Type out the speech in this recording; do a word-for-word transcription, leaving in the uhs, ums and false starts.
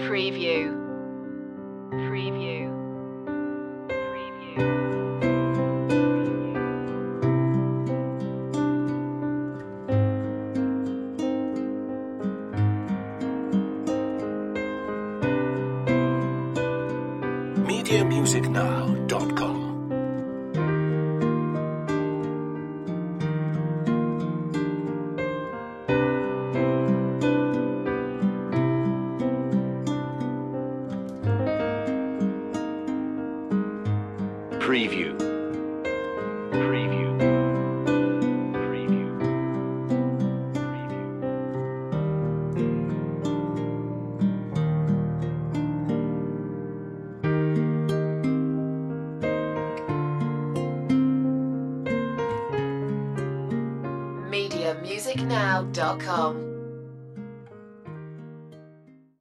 Preview. Preview. Preview. media music now dot com. Preview. Preview. Preview. media music now dot com